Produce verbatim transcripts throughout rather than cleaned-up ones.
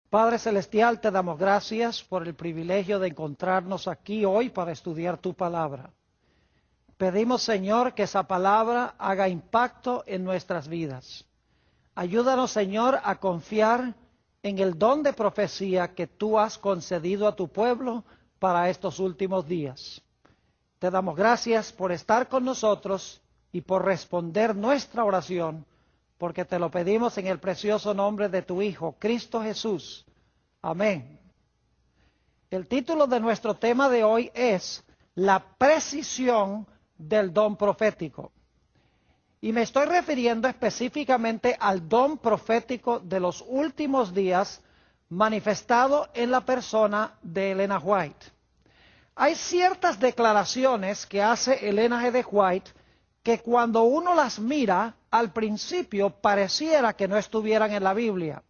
Padre Celestial, te damos gracias por el privilegio de encontrarnos aquí hoy para estudiar tu palabra. Pedimos, Señor, que esa palabra haga impacto en nuestras vidas. Ayúdanos, Señor, a confiar en el don de profecía que tú has concedido a tu pueblo para estos últimos días. Te damos gracias por estar con nosotros y por responder nuestra oración, porque te lo pedimos en el precioso nombre de tu Hijo, Cristo Jesús. Amén. El título de nuestro tema de hoy es La precisión del don profético. Y me estoy refiriendo específicamente al don profético de los últimos días manifestado en la persona de Elena White. Hay ciertas declaraciones que hace Elena G. de White que cuando uno las mira, al principio pareciera que no estuvieran en la Biblia.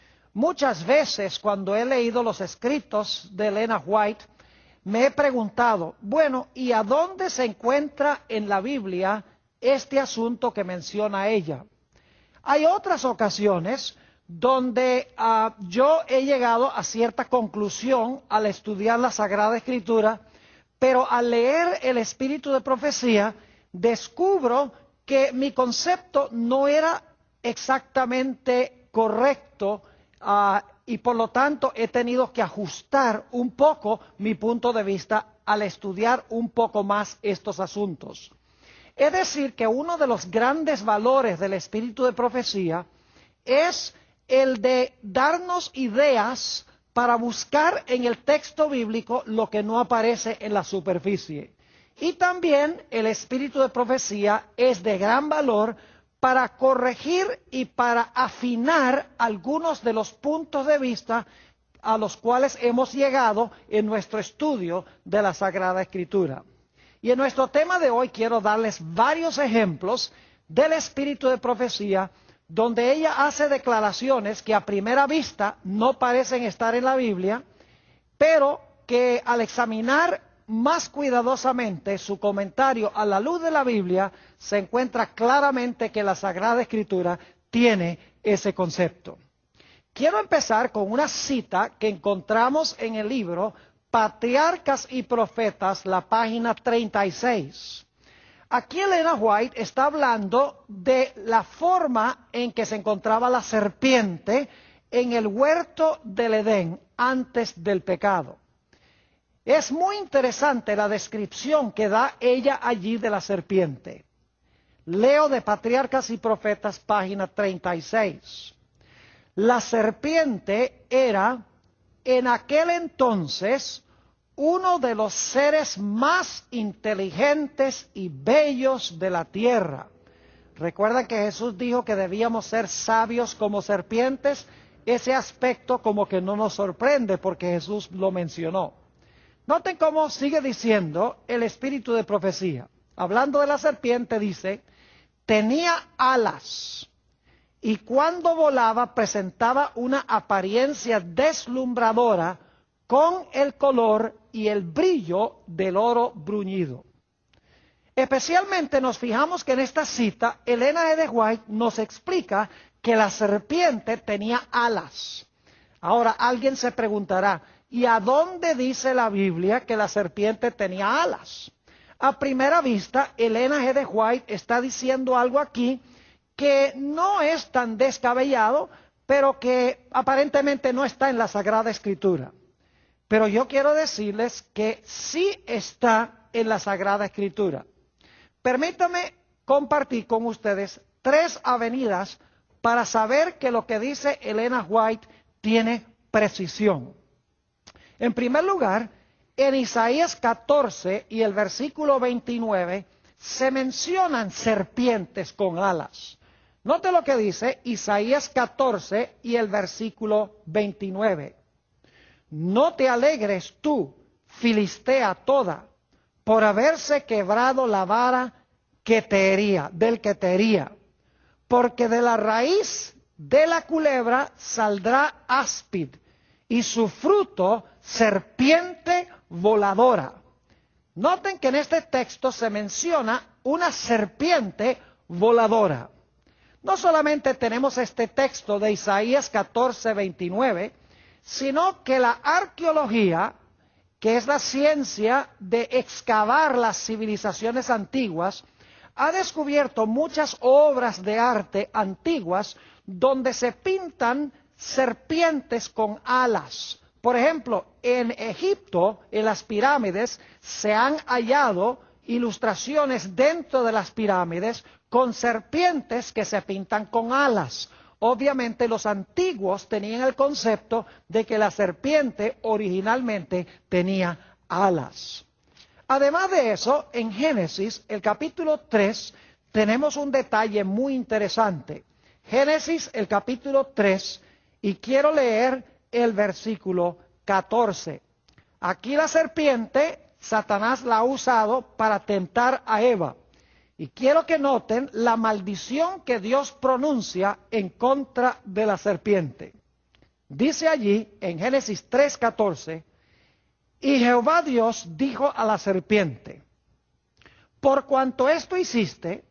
Muchas veces cuando he leído los escritos de Elena White, me he preguntado, bueno, ¿y a dónde se encuentra en la Biblia este asunto que menciona ella? Hay otras ocasiones donde uh, yo he llegado a cierta conclusión al estudiar la Sagrada Escritura, pero al leer el Espíritu de Profecía, descubro que mi concepto no era exactamente correcto uh, y por lo tanto he tenido que ajustar un poco mi punto de vista al estudiar un poco más estos asuntos. Es decir, que uno de los grandes valores del Espíritu de Profecía es el de darnos ideas para buscar en el texto bíblico lo que no aparece en la superficie. Y también el Espíritu de Profecía es de gran valor para corregir y para afinar algunos de los puntos de vista a los cuales hemos llegado en nuestro estudio de la Sagrada Escritura. Y en nuestro tema de hoy quiero darles varios ejemplos del Espíritu de Profecía donde ella hace declaraciones que a primera vista no parecen estar en la Biblia, pero que al examinar más cuidadosamente su comentario a la luz de la Biblia, se encuentra claramente que la Sagrada Escritura tiene ese concepto. Quiero empezar con una cita que encontramos en el libro Patriarcas y Profetas, la página treinta y seis. Aquí Elena White está hablando de la forma en que se encontraba la serpiente en el huerto del Edén antes del pecado. Es muy interesante la descripción que da ella allí de la serpiente. Leo de Patriarcas y Profetas, página treinta y seis. La serpiente era en aquel entonces uno de los seres más inteligentes y bellos de la tierra. Recuerdan que Jesús dijo que debíamos ser sabios como serpientes. Ese aspecto como que no nos sorprende porque Jesús lo mencionó. Noten cómo sigue diciendo el Espíritu de Profecía. Hablando de la serpiente dice, tenía alas y cuando volaba presentaba una apariencia deslumbradora con el color y el brillo del oro bruñido. Especialmente nos fijamos que en esta cita, Elena G. de White nos explica que la serpiente tenía alas. Ahora, alguien se preguntará, ¿y a dónde dice la Biblia que la serpiente tenía alas? A primera vista, Elena G. de White está diciendo algo aquí que no es tan descabellado, pero que aparentemente no está en la Sagrada Escritura. Pero yo quiero decirles que sí está en la Sagrada Escritura. Permítanme compartir con ustedes tres avenidas para saber que lo que dice Elena White tiene precisión. En primer lugar, en Isaías catorce y el versículo veintinueve se mencionan serpientes con alas. Note lo que dice Isaías catorce y el versículo veintinueve. No te alegres tú, Filistea toda, por haberse quebrado la vara que te hería, del que te hería, porque de la raíz de la culebra saldrá áspid, y su fruto serpiente voladora. Noten que en este texto se menciona una serpiente voladora. No solamente tenemos este texto de Isaías catorce, veintinueve, sino que la arqueología, que es la ciencia de excavar las civilizaciones antiguas, ha descubierto muchas obras de arte antiguas donde se pintan serpientes con alas. Por ejemplo, en Egipto, en las pirámides, se han hallado ilustraciones dentro de las pirámides con serpientes que se pintan con alas. Obviamente los antiguos tenían el concepto de que la serpiente originalmente tenía alas. Además de eso, en Génesis, el capítulo tres, tenemos un detalle muy interesante. Génesis, el capítulo tres, y quiero leer el versículo catorce. Aquí la serpiente, Satanás la ha usado para tentar a Eva. Y quiero que noten la maldición que Dios pronuncia en contra de la serpiente. Dice allí, en Génesis tres catorce, y Jehová Dios dijo a la serpiente, por cuanto esto hiciste,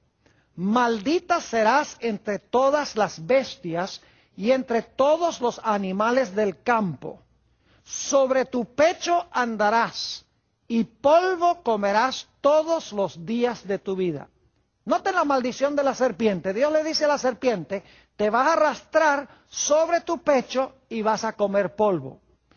maldita serás entre todas las bestias y entre todos los animales del campo. Sobre tu pecho andarás, y polvo comerás todos los días de tu vida. Noten la maldición de la serpiente. Dios le dice a la serpiente, te vas a arrastrar sobre tu pecho y vas a comer polvo.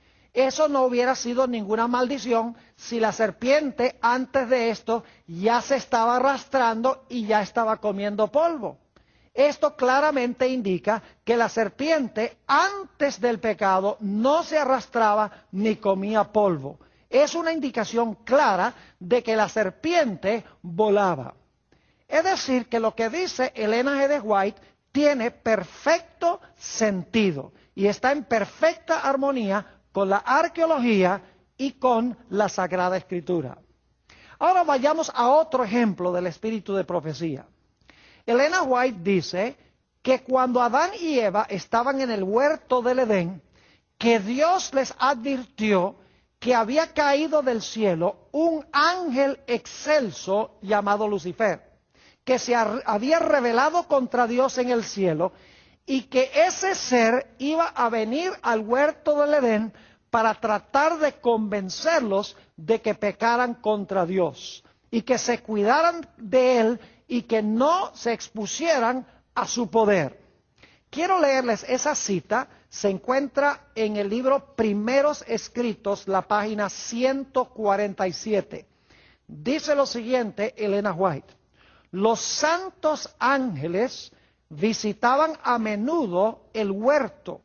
Eso no hubiera sido ninguna maldición si la serpiente antes de esto ya se estaba arrastrando y ya estaba comiendo polvo. Esto claramente indica que la serpiente antes del pecado no se arrastraba ni comía polvo. Es una indicación clara de que la serpiente volaba. Es decir, que lo que dice Elena G. de White tiene perfecto sentido y está en perfecta armonía con la arqueología y con la Sagrada Escritura. Ahora vayamos a otro ejemplo del espíritu de profecía. Elena White dice que cuando Adán y Eva estaban en el huerto del Edén, que Dios les advirtió que había caído del cielo un ángel excelso llamado Lucifer, que se había rebelado contra Dios en el cielo y que ese ser iba a venir al huerto del Edén para tratar de convencerlos de que pecaran contra Dios y que se cuidaran de él y que no se expusieran a su poder. Quiero leerles esa cita, se encuentra en el libro Primeros Escritos, la página ciento cuarenta y siete. Dice lo siguiente Elena White: los santos ángeles visitaban a menudo el huerto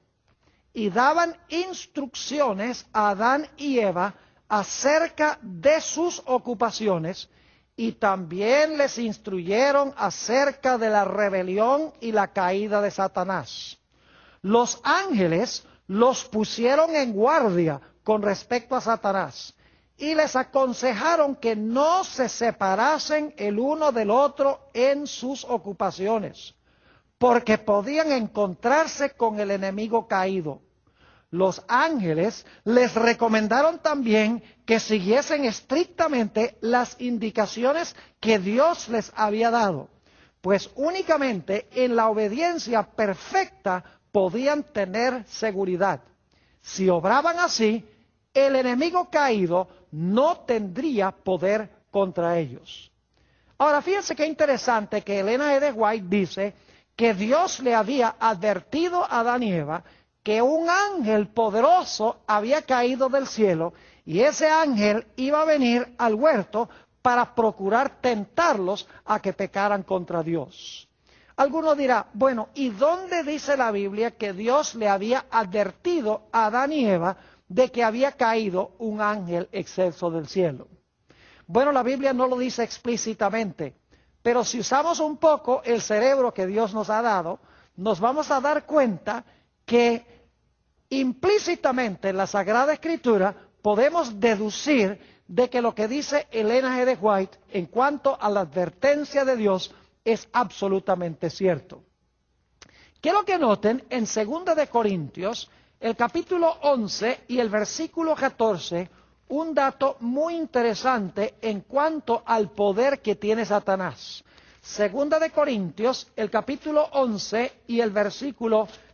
y daban instrucciones a Adán y Eva acerca de sus ocupaciones y también les instruyeron acerca de la rebelión y la caída de Satanás. Los ángeles los pusieron en guardia con respecto a Satanás y les aconsejaron que no se separasen el uno del otro en sus ocupaciones, porque podían encontrarse con el enemigo caído. Los ángeles les recomendaron también que siguiesen estrictamente las indicaciones que Dios les había dado, pues únicamente en la obediencia perfecta podían tener seguridad. Si obraban así, el enemigo caído no tendría poder contra ellos. Ahora, fíjense qué interesante que Elena G. de White dice que Dios le había advertido a Adán y Eva que un ángel poderoso había caído del cielo y ese ángel iba a venir al huerto para procurar tentarlos a que pecaran contra Dios. Alguno dirá, bueno, ¿y dónde dice la Biblia que Dios le había advertido a Adán y Eva de que había caído un ángel excelso del cielo? Bueno, la Biblia no lo dice explícitamente, pero si usamos un poco el cerebro que Dios nos ha dado, nos vamos a dar cuenta que implícitamente en la Sagrada Escritura podemos deducir de que lo que dice Elena G. de White en cuanto a la advertencia de Dios es absolutamente cierto. Quiero que noten en segunda de Corintios, el capítulo once y el versículo catorce, un dato muy interesante en cuanto al poder que tiene Satanás. Segunda de Corintios, el capítulo once y el versículo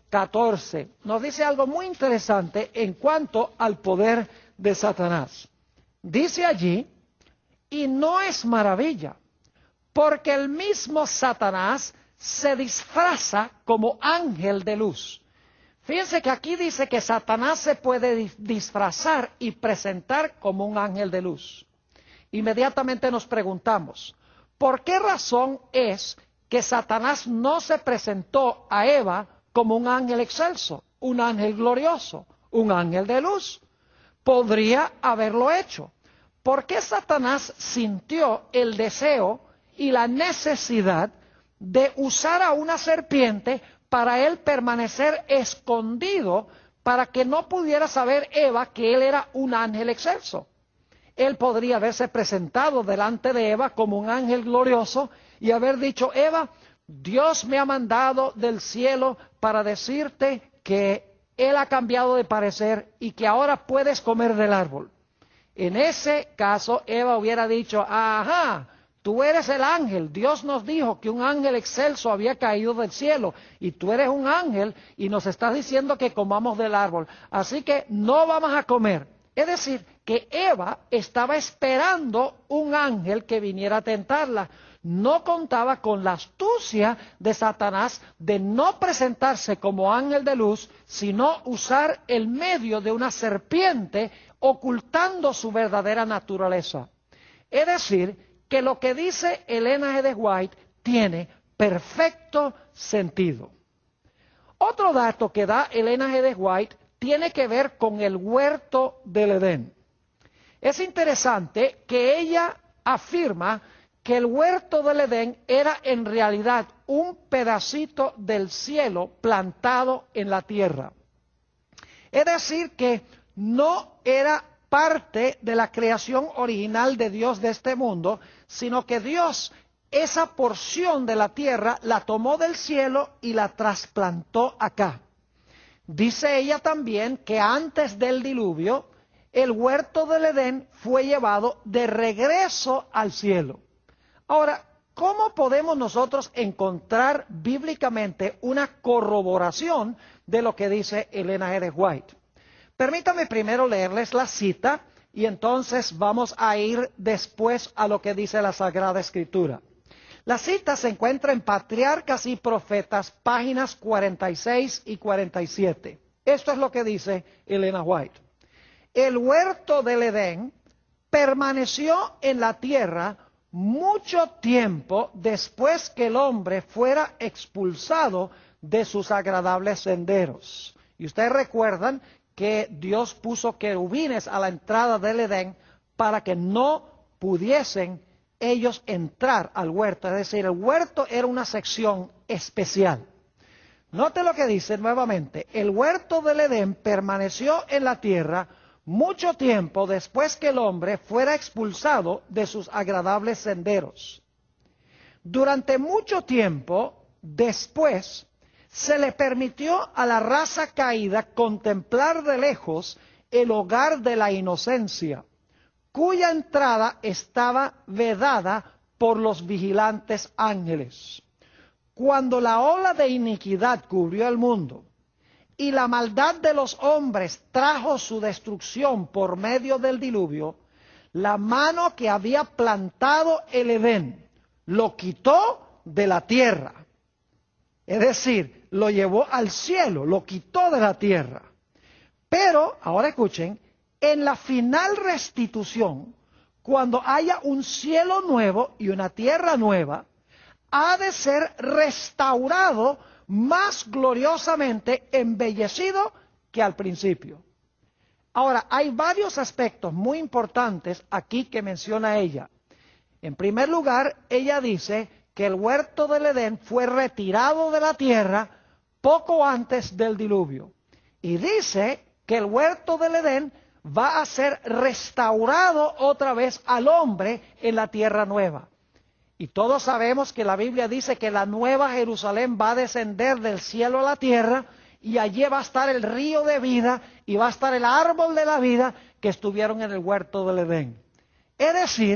catorce, nos dice algo muy interesante en cuanto al poder de Satanás. Dice allí, y no es maravilla, porque el mismo Satanás se disfraza como ángel de luz. Fíjense que aquí dice que Satanás se puede disfrazar y presentar como un ángel de luz. Inmediatamente nos preguntamos, ¿por qué razón es que Satanás no se presentó a Eva como un ángel excelso, un ángel glorioso, un ángel de luz? Podría haberlo hecho. ¿Por qué Satanás sintió el deseo y la necesidad de usar a una serpiente para él permanecer escondido, para que no pudiera saber Eva que él era un ángel excelso? Él podría haberse presentado delante de Eva como un ángel glorioso y haber dicho, Eva, Dios me ha mandado del cielo para decirte que Él ha cambiado de parecer y que ahora puedes comer del árbol. En ese caso, Eva hubiera dicho, ajá, tú eres el ángel. Dios nos dijo que un ángel excelso había caído del cielo y tú eres un ángel y nos estás diciendo que comamos del árbol. Así que no vamos a comer. Es decir, que Eva estaba esperando un ángel que viniera a tentarla. No contaba con la astucia de Satanás de no presentarse como ángel de luz, sino usar el medio de una serpiente ocultando su verdadera naturaleza. Es decir, que lo que dice Elena G. de White tiene perfecto sentido. Otro dato que da Elena G. de White tiene que ver con el huerto del Edén. Es interesante que ella afirma que el huerto del Edén era en realidad un pedacito del cielo plantado en la tierra. Es decir, que no era parte de la creación original de Dios de este mundo, sino que Dios esa porción de la tierra la tomó del cielo y la trasplantó acá. Dice ella también que antes del diluvio, el huerto del Edén fue llevado de regreso al cielo. Ahora, ¿cómo podemos nosotros encontrar bíblicamente una corroboración de lo que dice Elena G. de White? Permítame primero leerles la cita y entonces vamos a ir después a lo que dice la Sagrada Escritura. La cita se encuentra en Patriarcas y Profetas, páginas cuarenta y seis y cuarenta y siete. Esto es lo que dice Elena White. El huerto del Edén permaneció en la tierra mucho tiempo después que el hombre fuera expulsado de sus agradables senderos. Y ustedes recuerdan que Dios puso querubines a la entrada del Edén para que no pudiesen ellos entrar al huerto. Es decir, el huerto era una sección especial. Note lo que dice nuevamente. El huerto del Edén permaneció en la tierra mucho tiempo después que el hombre fuera expulsado de sus agradables senderos. Durante mucho tiempo después se le permitió a la raza caída contemplar de lejos el hogar de la inocencia, cuya entrada estaba vedada por los vigilantes ángeles. Cuando la ola de iniquidad cubrió el mundo y la maldad de los hombres trajo su destrucción por medio del diluvio, la mano que había plantado el Edén lo quitó de la tierra. Es decir, lo llevó al cielo, lo quitó de la tierra. Pero, ahora escuchen, en la final restitución, cuando haya un cielo nuevo y una tierra nueva, ha de ser restaurado más gloriosamente embellecido que al principio. Ahora, hay varios aspectos muy importantes aquí que menciona ella. En primer lugar, ella dice que el huerto del Edén fue retirado de la tierra poco antes del diluvio. Y dice que el huerto del Edén va a ser restaurado otra vez al hombre en la tierra nueva. Y todos sabemos que la Biblia dice que la nueva Jerusalén va a descender del cielo a la tierra y allí va a estar el río de vida y va a estar el árbol de la vida que estuvieron en el huerto del Edén. Es decir,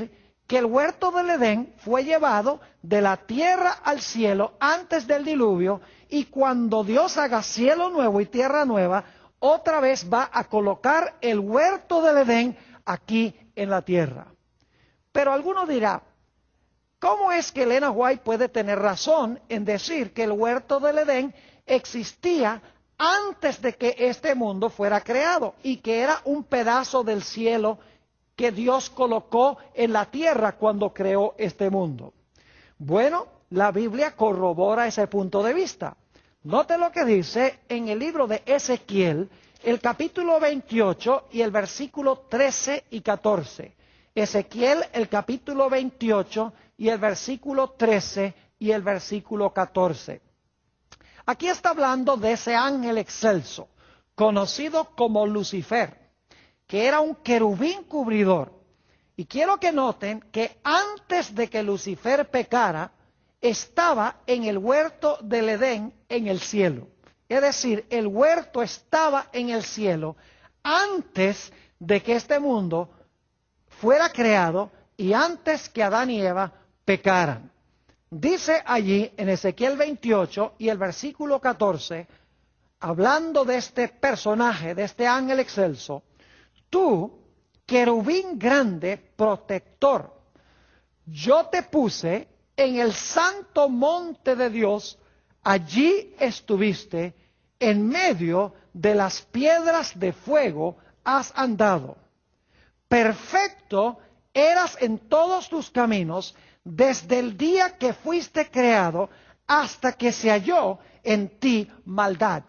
que el huerto del Edén fue llevado de la tierra al cielo antes del diluvio, y cuando Dios haga cielo nuevo y tierra nueva, otra vez va a colocar el huerto del Edén aquí en la tierra. Pero alguno dirá, ¿cómo es que Elena White puede tener razón en decir que el huerto del Edén existía antes de que este mundo fuera creado y que era un pedazo del cielo que Dios colocó en la tierra cuando creó este mundo? Bueno, la Biblia corrobora ese punto de vista. Note lo que dice en el libro de Ezequiel, el capítulo veintiocho y el versículo trece y catorce. Ezequiel, el capítulo veintiocho y el versículo trece y el versículo catorce. Aquí está hablando de ese ángel excelso, conocido como Lucifer, que era un querubín cubridor. Y quiero que noten que antes de que Lucifer pecara, estaba en el huerto del Edén en el cielo. Es decir, el huerto estaba en el cielo antes de que este mundo fuera creado y antes que Adán y Eva pecaran. Dice allí en Ezequiel veintiocho y el versículo catorce, hablando de este personaje, de este ángel excelso: tú, querubín grande, protector, yo te puse en el santo monte de Dios, allí estuviste, en medio de las piedras de fuego has andado. Perfecto eras en todos tus caminos, desde el día que fuiste creado hasta que se halló en ti maldad.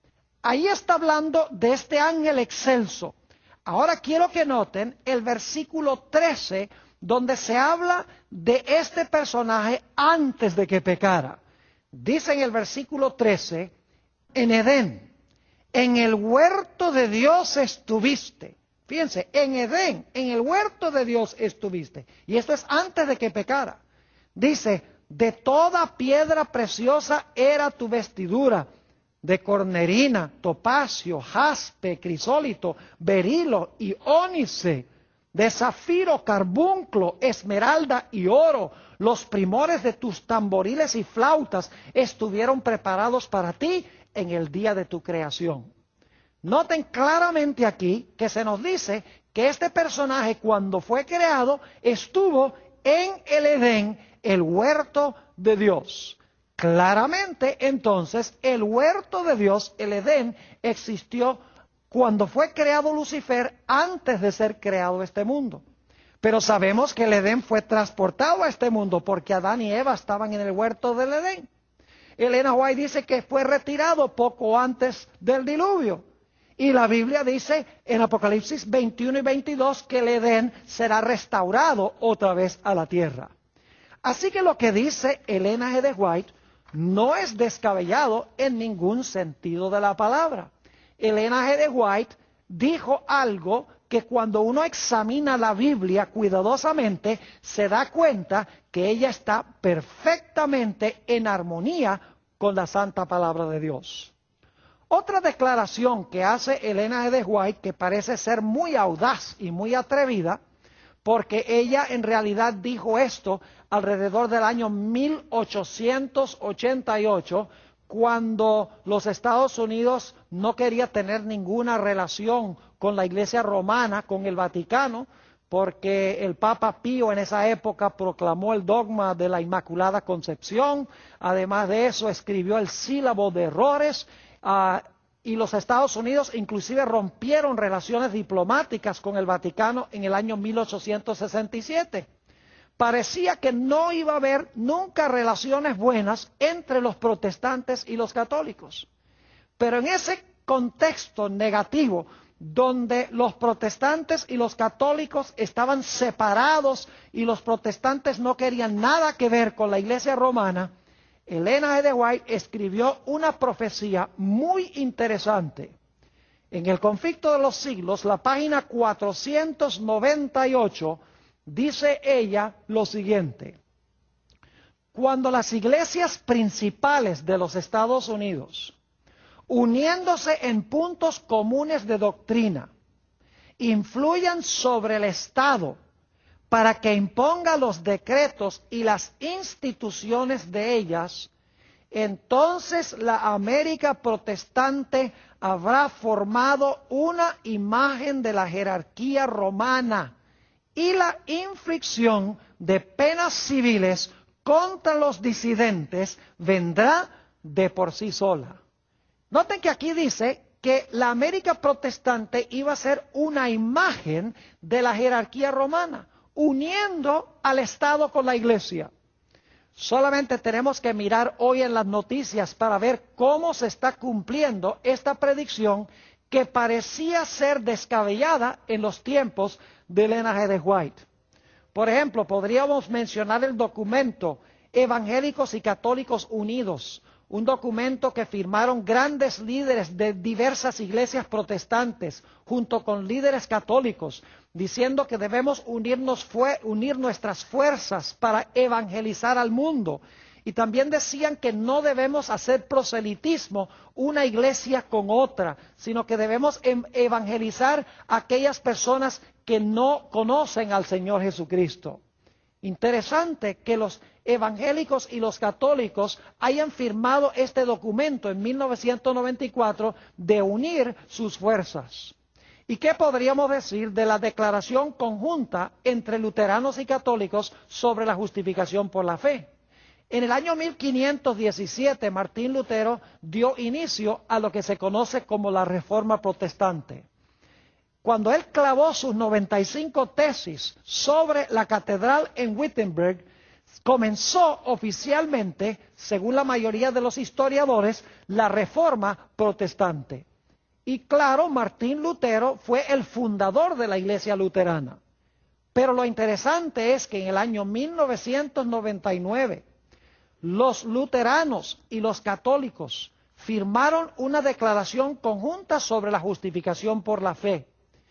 Ahí está hablando de este ángel excelso. Ahora quiero que noten el versículo trece, donde se habla de este personaje antes de que pecara. Dice en el versículo trece, en Edén, en el huerto de Dios estuviste. Fíjense, en Edén, en el huerto de Dios estuviste. Y esto es antes de que pecara. Dice, de toda piedra preciosa era tu vestidura, de cornerina, topacio, jaspe, crisólito, berilo y ónice, de zafiro, carbunclo, esmeralda y oro. Los primores de tus tamboriles y flautas estuvieron preparados para ti en el día de tu creación. Noten claramente aquí que se nos dice que este personaje, cuando fue creado, estuvo en el Edén, el huerto de Dios. Claramente, entonces, el huerto de Dios, el Edén, existió cuando fue creado Lucifer, antes de ser creado este mundo. Pero sabemos que el Edén fue transportado a este mundo porque Adán y Eva estaban en el huerto del Edén. Elena White dice que fue retirado poco antes del diluvio. Y la Biblia dice en Apocalipsis veintiuno y veintidós que el Edén será restaurado otra vez a la tierra. Así que lo que dice Elena G. de White no es descabellado en ningún sentido de la palabra. Elena G. de White dijo algo que cuando uno examina la Biblia cuidadosamente se da cuenta que ella está perfectamente en armonía con la santa palabra de Dios. Otra declaración que hace Elena G. de White, que parece ser muy audaz y muy atrevida, porque ella en realidad dijo esto alrededor del año mil ochocientos ochenta y ocho, cuando los Estados Unidos no quería tener ninguna relación con la Iglesia Romana, con el Vaticano, porque el Papa Pío en esa época proclamó el dogma de la Inmaculada Concepción. Además de eso, escribió el sílabo de errores, uh, y los Estados Unidos inclusive rompieron relaciones diplomáticas con el Vaticano en el año mil ochocientos sesenta y siete. Parecía que no iba a haber nunca relaciones buenas entre los protestantes y los católicos. Pero en ese contexto negativo, donde los protestantes y los católicos estaban separados y los protestantes no querían nada que ver con la Iglesia Romana, Elena G. de White escribió una profecía muy interesante. En el Conflicto de los Siglos, la página cuatrocientos noventa y ocho, dice ella lo siguiente: cuando las iglesias principales de los Estados Unidos, uniéndose en puntos comunes de doctrina, influyan sobre el Estado para que imponga los decretos y las instituciones de ellas, entonces la América protestante habrá formado una imagen de la jerarquía romana y la inflicción de penas civiles contra los disidentes vendrá de por sí sola. Noten que aquí dice que la América protestante iba a ser una imagen de la jerarquía romana, uniendo al Estado con la Iglesia. Solamente tenemos que mirar hoy en las noticias para ver cómo se está cumpliendo esta predicción que parecía ser descabellada en los tiempos de Elena G. de White. Por ejemplo, podríamos mencionar el documento Evangélicos y Católicos Unidos, un documento que firmaron grandes líderes de diversas iglesias protestantes junto con líderes católicos, diciendo que debemos unirnos fue, unir nuestras fuerzas para evangelizar al mundo. Y también decían que no debemos hacer proselitismo una iglesia con otra, sino que debemos evangelizar a aquellas personas que no conocen al Señor Jesucristo. Interesante que los evangélicos y los católicos hayan firmado este documento en mil novecientos noventa y cuatro de unir sus fuerzas. ¿Y qué podríamos decir de la declaración conjunta entre luteranos y católicos sobre la justificación por la fe? En el año mil quinientos diecisiete, Martín Lutero dio inicio a lo que se conoce como la Reforma Protestante. Cuando él clavó sus noventa y cinco tesis sobre la catedral en Wittenberg, comenzó oficialmente, según la mayoría de los historiadores, la Reforma Protestante. Y claro, Martín Lutero fue el fundador de la Iglesia Luterana. Pero lo interesante es que en el año mil novecientos noventa y nueve, los luteranos y los católicos firmaron una declaración conjunta sobre la justificación por la fe.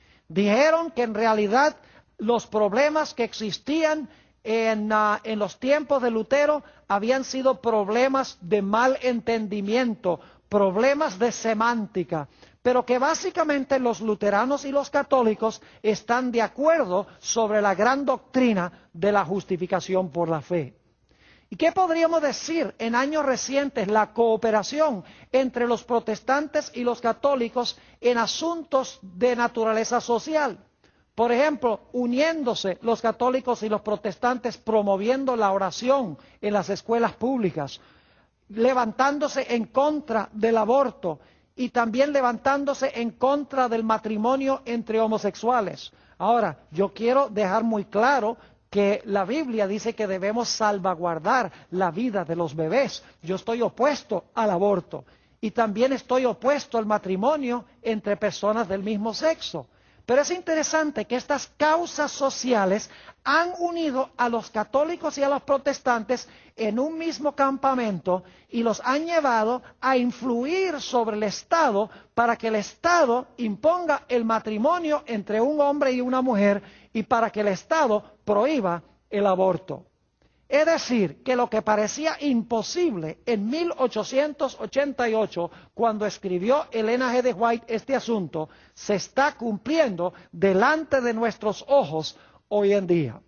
Dijeron que en realidad los problemas que existían en, uh, en los tiempos de Lutero habían sido problemas de mal entendimiento, problemas de semántica, pero que básicamente los luteranos y los católicos están de acuerdo sobre la gran doctrina de la justificación por la fe. ¿Y qué podríamos decir en años recientes? La cooperación entre los protestantes y los católicos en asuntos de naturaleza social. Por ejemplo, uniéndose los católicos y los protestantes promoviendo la oración en las escuelas públicas, levantándose en contra del aborto y también levantándose en contra del matrimonio entre homosexuales. Ahora, yo quiero dejar muy claro que la Biblia dice que debemos salvaguardar la vida de los bebés. Yo estoy opuesto al aborto y también estoy opuesto al matrimonio entre personas del mismo sexo. Pero es interesante que estas causas sociales han unido a los católicos y a los protestantes en un mismo campamento y los han llevado a influir sobre el Estado para que el Estado imponga el matrimonio entre un hombre y una mujer y para que el Estado prohíba el aborto. Es decir, que lo que parecía imposible en mil ochocientos ochenta y ocho, cuando escribió Elena G. de White este asunto, se está cumpliendo delante de nuestros ojos hoy en día.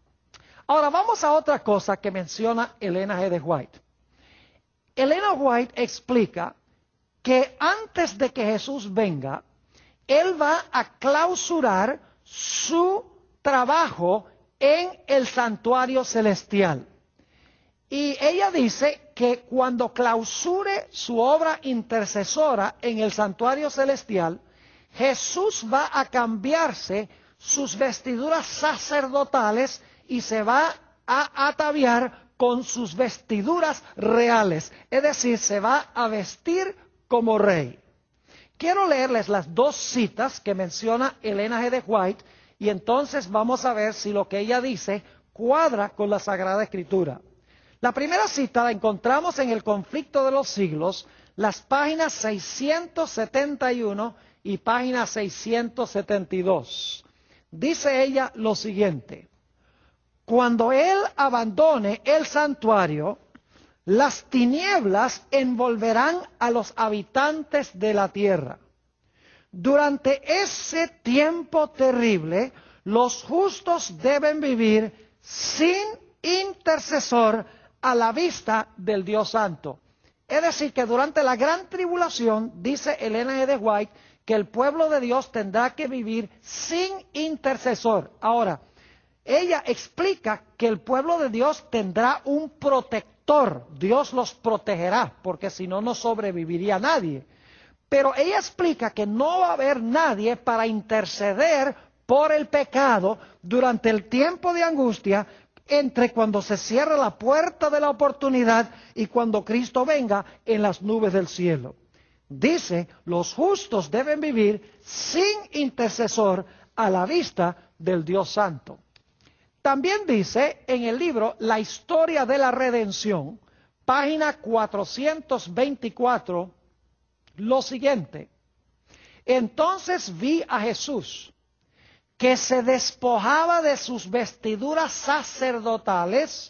Ahora vamos a otra cosa que menciona Elena G. de White. Elena White explica que antes de que Jesús venga, Él va a clausurar su trabajo en el santuario celestial. Y ella dice que cuando clausure su obra intercesora en el santuario celestial, Jesús va a cambiarse sus vestiduras sacerdotales y se va a ataviar con sus vestiduras reales, es decir, se va a vestir como rey. Quiero leerles las dos citas que menciona Elena G. de White y entonces vamos a ver si lo que ella dice cuadra con la Sagrada Escritura. La primera cita la encontramos en el Conflicto de los Siglos, las páginas seiscientos setenta y uno y página seiscientos setenta y dos. Dice ella lo siguiente: cuando Él abandone el santuario, las tinieblas envolverán a los habitantes de la tierra. Durante ese tiempo terrible, los justos deben vivir sin intercesor a la vista del Dios Santo. Es decir, que durante la gran tribulación, dice Elena G. de White, que el pueblo de Dios tendrá que vivir sin intercesor. Ahora, ella explica que el pueblo de Dios tendrá un protector. Dios los protegerá, porque si no, no sobreviviría nadie. Pero ella explica que no va a haber nadie para interceder por el pecado durante el tiempo de angustia, entre cuando se cierra la puerta de la oportunidad y cuando Cristo venga en las nubes del cielo. Dice, los justos deben vivir sin intercesor a la vista del Dios Santo. También dice en el libro La historia de la redención, página cuatrocientos veinticuatro, lo siguiente: entonces vi a Jesús, que se despojaba de sus vestiduras sacerdotales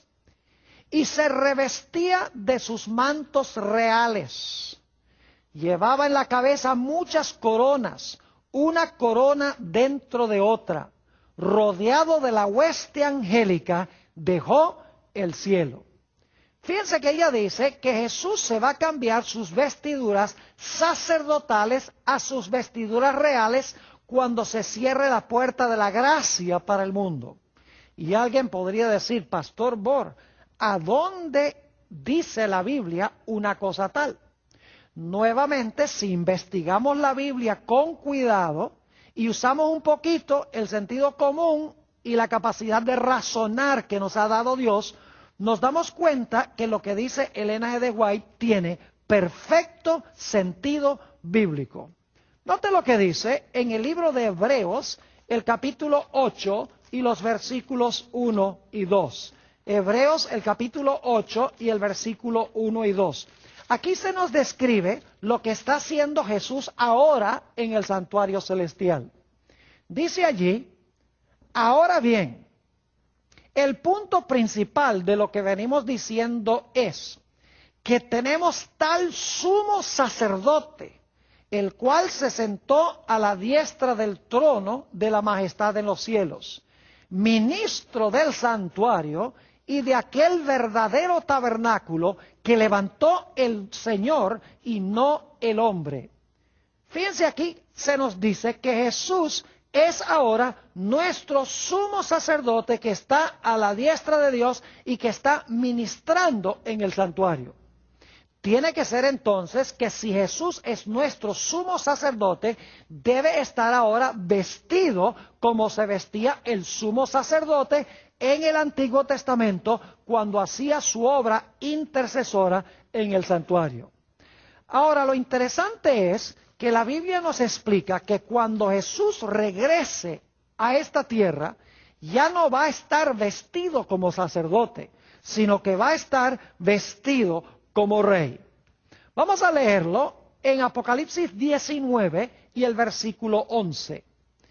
y se revestía de sus mantos reales. Llevaba en la cabeza muchas coronas, una corona dentro de otra. Rodeado de la hueste angélica, dejó el cielo. Fíjense que ella dice que Jesús se va a cambiar sus vestiduras sacerdotales a sus vestiduras reales cuando se cierre la puerta de la gracia para el mundo. Y alguien podría decir, Pastor Bor, ¿a dónde dice la Biblia una cosa tal? Nuevamente, si investigamos la Biblia con cuidado y usamos un poquito el sentido común y la capacidad de razonar que nos ha dado Dios, nos damos cuenta que lo que dice Elena G. de White tiene perfecto sentido bíblico. Note lo que dice en el libro de Hebreos, el capítulo ocho y los versículos uno y dos. Hebreos, el capítulo ocho y el versículo uno y dos. Aquí se nos describe lo que está haciendo Jesús ahora en el santuario celestial. Dice allí, ahora bien, el punto principal de lo que venimos diciendo es que tenemos tal sumo sacerdote, el cual se sentó a la diestra del trono de la majestad en los cielos, ministro del santuario y de aquel verdadero tabernáculo que levantó el Señor y no el hombre. Fíjense aquí, se nos dice que Jesús es ahora nuestro sumo sacerdote que está a la diestra de Dios y que está ministrando en el santuario. Tiene que ser entonces que si Jesús es nuestro sumo sacerdote, debe estar ahora vestido como se vestía el sumo sacerdote en el Antiguo Testamento cuando hacía su obra intercesora en el santuario. Ahora, lo interesante es que la Biblia nos explica que cuando Jesús regrese a esta tierra, ya no va a estar vestido como sacerdote, sino que va a estar vestido como rey. Vamos a leerlo en Apocalipsis diecinueve y el versículo once.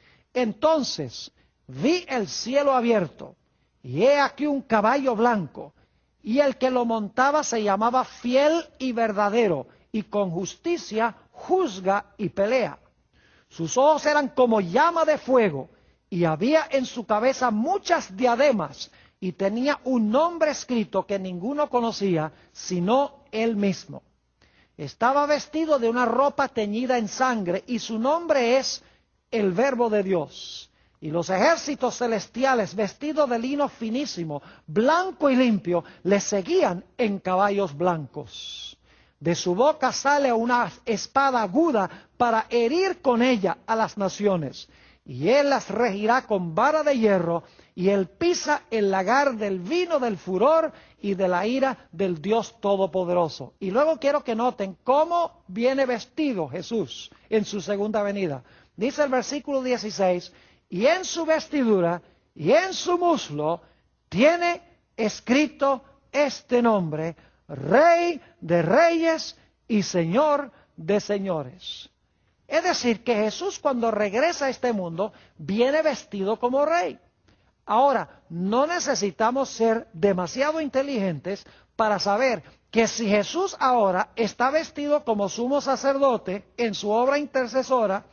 Entonces vi el cielo abierto, y he aquí un caballo blanco, y el que lo montaba se llamaba Fiel y Verdadero, y con justicia juzga y pelea. Sus ojos eran como llama de fuego, y había en su cabeza muchas diademas, y tenía un nombre escrito que ninguno conocía, sino él mismo. Estaba vestido de una ropa teñida en sangre, y su nombre es el Verbo de Dios. Y los ejércitos celestiales, vestidos de lino finísimo, blanco y limpio, le seguían en caballos blancos. De su boca sale una espada aguda para herir con ella a las naciones. Y él las regirá con vara de hierro, y él pisa el lagar del vino del furor y de la ira del Dios Todopoderoso. Y luego quiero que noten cómo viene vestido Jesús en su segunda venida. Dice el versículo dieciséis, y en su vestidura y en su muslo tiene escrito este nombre: Rey de Reyes y Señor de Señores. Es decir, que Jesús, cuando regresa a este mundo, viene vestido como rey. Ahora, no necesitamos ser demasiado inteligentes para saber que si Jesús ahora está vestido como sumo sacerdote en su obra intercesora,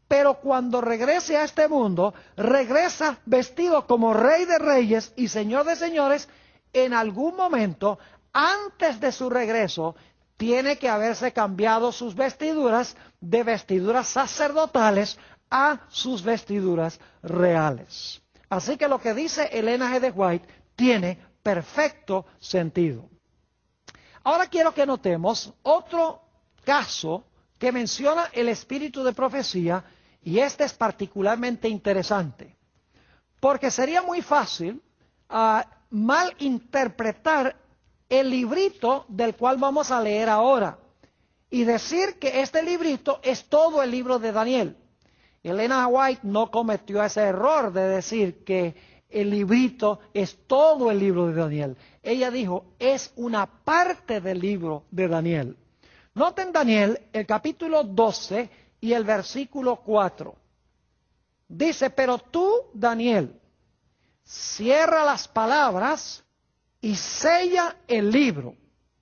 pero cuando regrese a este mundo, regresa vestido como Rey de Reyes y Señor de Señores. En algún momento, antes de su regreso, tiene que haberse cambiado sus vestiduras de vestiduras sacerdotales a sus vestiduras reales. Así que lo que dice Elena G. de White tiene perfecto sentido. Ahora quiero que notemos otro caso que menciona el espíritu de profecía, y este es particularmente interesante, porque sería muy fácil uh, malinterpretar el librito del cual vamos a leer ahora y decir que este librito es todo el libro de Daniel. Elena White no cometió ese error de decir que el librito es todo el libro de Daniel. Ella dijo, es una parte del libro de Daniel. Noten Daniel, el capítulo doce y el versículo cuatro. Dice, pero tú, Daniel, cierra las palabras y sella el libro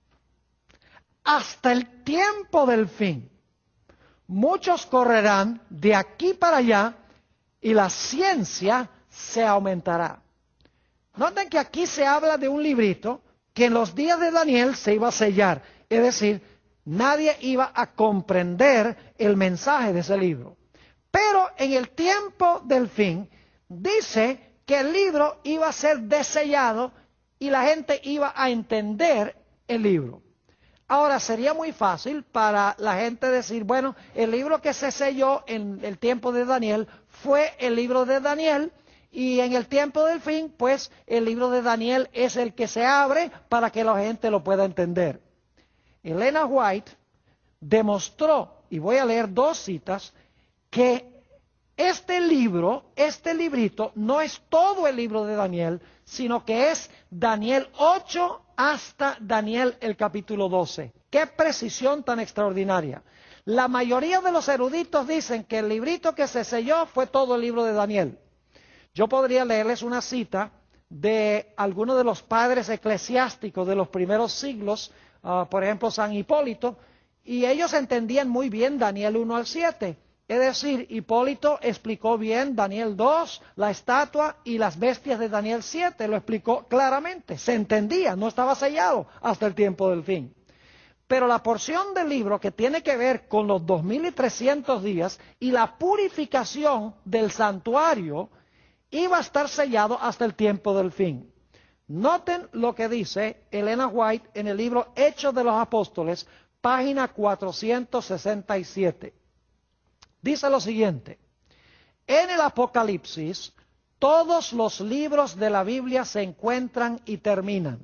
hasta el tiempo del fin. Muchos correrán de aquí para allá y la ciencia se aumentará. Noten que aquí se habla de un librito que en los días de Daniel se iba a sellar. Es decir, nadie iba a comprender el mensaje de ese libro. Pero en el tiempo del fin, dice que el libro iba a ser desellado y la gente iba a entender el libro. Ahora, sería muy fácil para la gente decir, bueno, el libro que se selló en el tiempo de Daniel fue el libro de Daniel, y en el tiempo del fin, pues, el libro de Daniel es el que se abre para que la gente lo pueda entender. Elena White demostró, y voy a leer dos citas, que este libro, este librito, no es todo el libro de Daniel, sino que es Daniel ocho hasta Daniel el capítulo doce. ¡Qué precisión tan extraordinaria! La mayoría de los eruditos dicen que el librito que se selló fue todo el libro de Daniel. Yo podría leerles una cita de algunos de los padres eclesiásticos de los primeros siglos, uh, por ejemplo San Hipólito, y ellos entendían muy bien Daniel uno al siete. Es decir, Hipólito explicó bien Daniel dos, la estatua y las bestias de Daniel siete, lo explicó claramente, se entendía, no estaba sellado hasta el tiempo del fin. Pero la porción del libro que tiene que ver con los dos mil trescientos días y la purificación del santuario iba a estar sellado hasta el tiempo del fin. Noten lo que dice Elena White en el libro Hechos de los Apóstoles, página cuatrocientos sesenta y siete. Dice lo siguiente: en el Apocalipsis todos los libros de la Biblia se encuentran y terminan.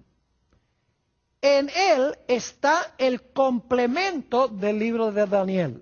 En él está el complemento del libro de Daniel.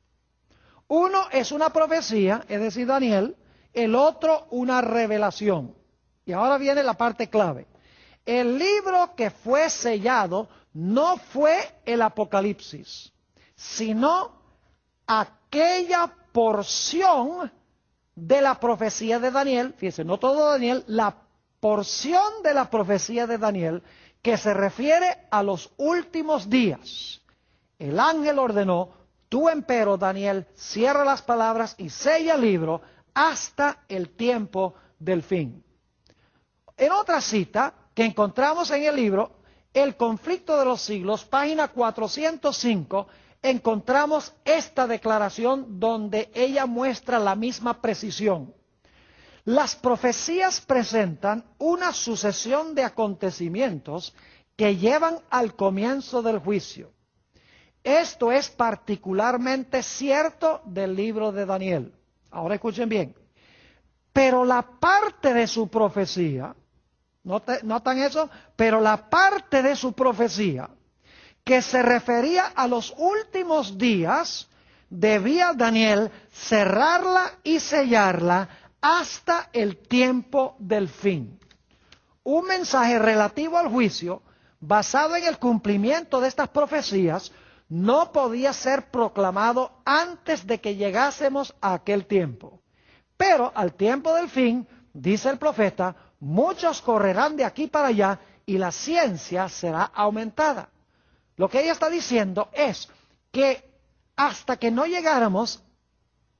Uno es una profecía, es decir, Daniel, el otro una revelación. Y ahora viene la parte clave. El libro que fue sellado no fue el Apocalipsis, sino aquella porción de la profecía de Daniel, fíjense, no todo Daniel, la porción de la profecía de Daniel que se refiere a los últimos días. El ángel ordenó, tú empero, Daniel, cierra las palabras y sella el libro hasta el tiempo del fin. En otra cita que encontramos en el libro, El conflicto de los siglos, página cuatrocientos cinco, encontramos esta declaración donde ella muestra la misma precisión. Las profecías presentan una sucesión de acontecimientos que llevan al comienzo del juicio. Esto es particularmente cierto del libro de Daniel. Ahora escuchen bien. Pero la parte de su profecía, ¿notan eso? Pero la parte de su profecía que se refería a los últimos días, debía Daniel cerrarla y sellarla hasta el tiempo del fin. Un mensaje relativo al juicio, basado en el cumplimiento de estas profecías, no podía ser proclamado antes de que llegásemos a aquel tiempo. Pero al tiempo del fin, dice el profeta, muchos correrán de aquí para allá y la ciencia será aumentada. Lo que ella está diciendo es que hasta que no llegáramos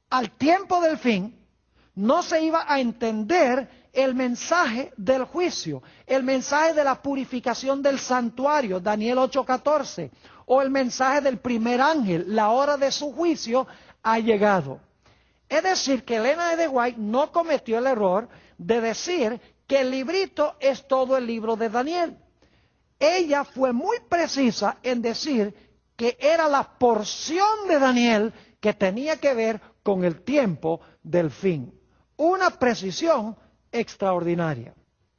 al tiempo del fin, no se iba a entender el mensaje del juicio, el mensaje de la purificación del santuario, Daniel ocho catorce, o el mensaje del primer ángel, la hora de su juicio ha llegado. Es decir, que Elena G. White no cometió el error de decir que el librito es todo el libro de Daniel. Ella fue muy precisa en decir que era la porción de Daniel que tenía que ver con el tiempo del fin. Una precisión extraordinaria.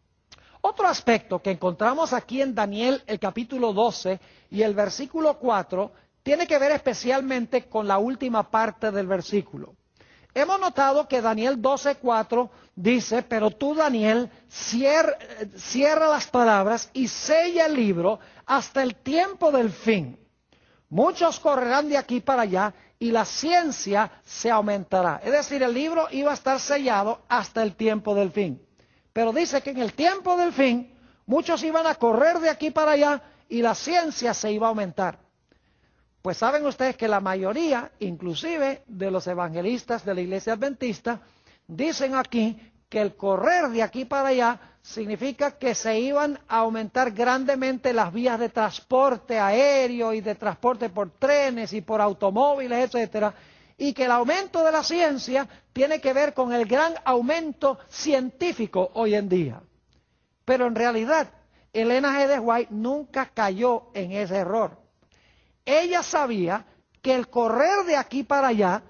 Otro aspecto que encontramos aquí en Daniel, el capítulo doce y el versículo cuatro, tiene que ver especialmente con la última parte del versículo. Hemos notado que Daniel doce cuatro dice, pero tú, Daniel, cierra, cierra las palabras y sella el libro hasta el tiempo del fin. Muchos correrán de aquí para allá y la ciencia se aumentará. Es decir, el libro iba a estar sellado hasta el tiempo del fin. Pero dice que en el tiempo del fin, muchos iban a correr de aquí para allá y la ciencia se iba a aumentar. Pues saben ustedes que la mayoría, inclusive de los evangelistas de la Iglesia Adventista, dicen aquí que el correr de aquí para allá significa que se iban a aumentar grandemente las vías de transporte aéreo y de transporte por trenes y por automóviles, etcétera, y que el aumento de la ciencia tiene que ver con el gran aumento científico hoy en día. Pero en realidad, Elena G. White nunca cayó en ese error. Ella sabía que el correr de aquí para allá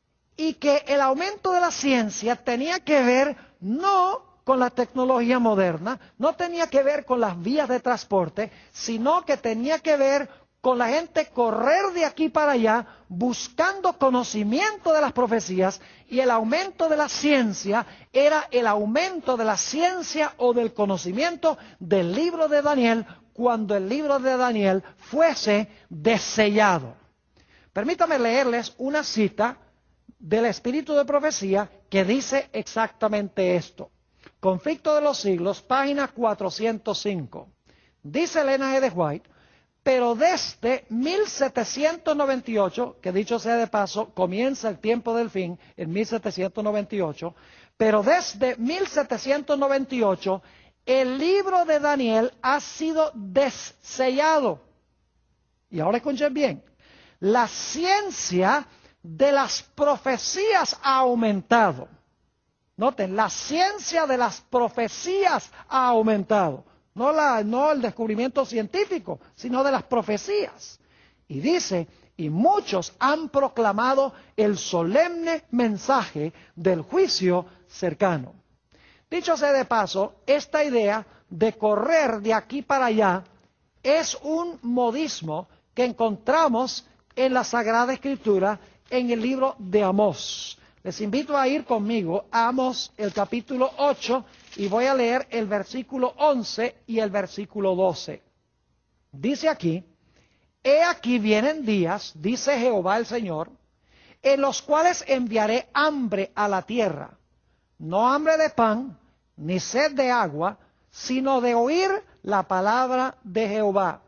y que el aumento de la ciencia tenía que ver no con la tecnología moderna, no tenía que ver con las vías de transporte, sino que tenía que ver con la gente correr de aquí para allá buscando conocimiento de las profecías, y el aumento de la ciencia era el aumento de la ciencia o del conocimiento del libro de Daniel cuando el libro de Daniel fuese desellado. Permítame leerles una cita del Espíritu de Profecía que dice exactamente esto. Conflicto de los Siglos, página cuatrocientos cinco. Dice Elena G. White, pero desde mil setecientos noventa y ocho, que dicho sea de paso, comienza el tiempo del fin en mil setecientos noventa y ocho, pero desde mil setecientos noventa y ocho el libro de Daniel ha sido desellado. Y ahora escuchen bien, la ciencia de las profecías ha aumentado. Noten, la ciencia de las profecías ha aumentado. No, la, no el descubrimiento científico, sino de las profecías. Y dice, y muchos han proclamado el solemne mensaje del juicio cercano. Dicho sea de paso, esta idea de correr de aquí para allá es un modismo que encontramos en la Sagrada Escritura en el libro de Amós. Les invito a ir conmigo a Amós, el capítulo ocho, y voy a leer el versículo once y el versículo doce. Dice aquí, he aquí vienen días, dice Jehová el Señor, en los cuales enviaré hambre a la tierra, no hambre de pan, ni sed de agua, sino de oír la palabra de Jehová.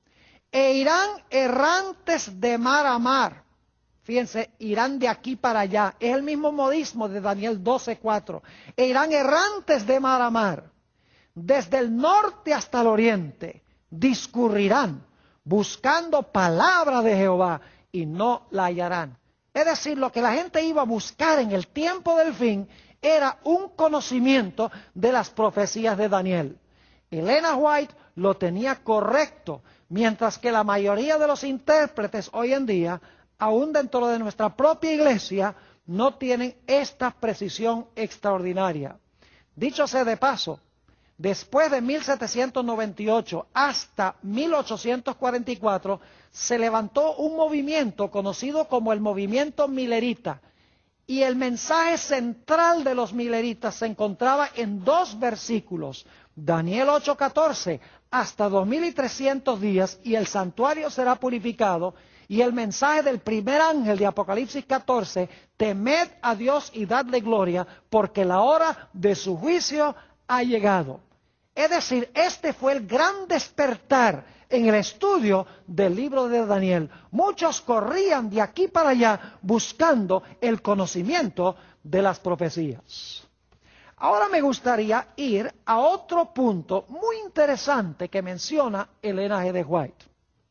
E irán errantes de mar a mar. Fíjense, irán de aquí para allá. Es el mismo modismo de Daniel doce cuatro. E irán errantes de mar a mar. Desde el norte hasta el oriente discurrirán, buscando palabra de Jehová, y no la hallarán. Es decir, lo que la gente iba a buscar en el tiempo del fin era un conocimiento de las profecías de Daniel. Elena White lo tenía correcto, mientras que la mayoría de los intérpretes hoy en día, aún dentro de nuestra propia iglesia, no tienen esta precisión extraordinaria. Dicho sea de paso, después de mil setecientos noventa y ocho hasta mil ochocientos cuarenta y cuatro, se levantó un movimiento conocido como el movimiento milerita, y el mensaje central de los mileritas se encontraba en dos versículos, Daniel ocho catorce, hasta dos mil trescientos días, y el santuario será purificado, y el mensaje del primer ángel de Apocalipsis catorce, temed a Dios y dadle gloria, porque la hora de su juicio ha llegado. Es decir, este fue el gran despertar, en el estudio del libro de Daniel. Muchos corrían de aquí para allá buscando el conocimiento de las profecías. Ahora me gustaría ir a otro punto muy interesante que menciona Elena G. de White.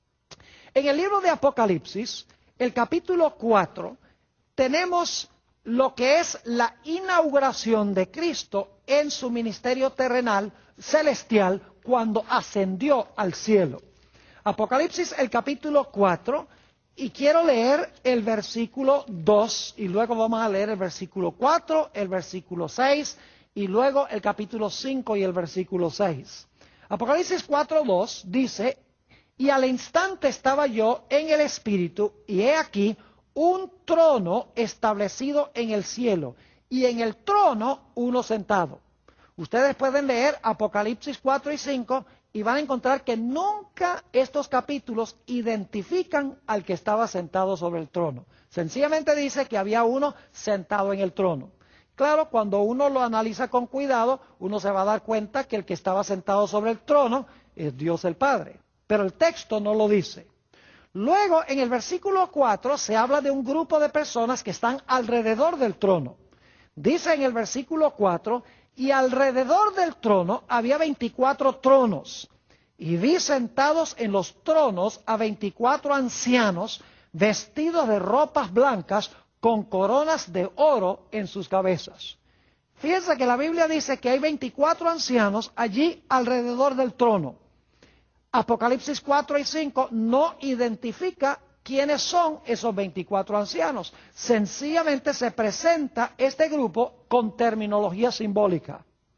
En el libro de Apocalipsis, el capítulo cuatro, tenemos lo que es la inauguración de Cristo en su ministerio terrenal, celestial, cuando ascendió al cielo. Apocalipsis, el capítulo cuatro, y quiero leer el versículo dos, y luego vamos a leer el versículo cuatro, el versículo seis, y luego el capítulo cinco y el versículo seis. Apocalipsis cuatro, dos dice: y al instante estaba yo en el Espíritu, y he aquí un trono establecido en el cielo, y en el trono uno sentado. Ustedes pueden leer Apocalipsis cuatro y cinco y van a encontrar que nunca estos capítulos identifican al que estaba sentado sobre el trono. Sencillamente dice que había uno sentado en el trono. Claro, cuando uno lo analiza con cuidado, uno se va a dar cuenta que el que estaba sentado sobre el trono es Dios el Padre. Pero el texto no lo dice. Luego, en el versículo cuatro, se habla de un grupo de personas que están alrededor del trono. Dice en el versículo cuatro: y alrededor del trono había veinticuatro tronos, y vi sentados en los tronos a veinticuatro ancianos, vestidos de ropas blancas, con coronas de oro en sus cabezas. Fíjense que la Biblia dice que hay veinticuatro ancianos allí alrededor del trono. Apocalipsis cuatro y cinco no identifica quiénes son esos veinticuatro ancianos. Sencillamente se presenta este grupo con terminología simbólica.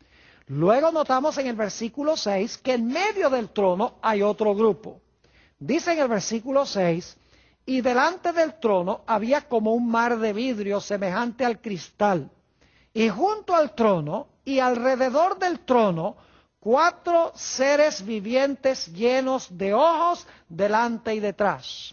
Luego notamos en el versículo seis que en medio del trono hay otro grupo. Dice en el versículo seis: y delante del trono había como un mar de vidrio semejante al cristal. Y junto al trono y alrededor del trono, cuatro seres vivientes llenos de ojos delante y detrás.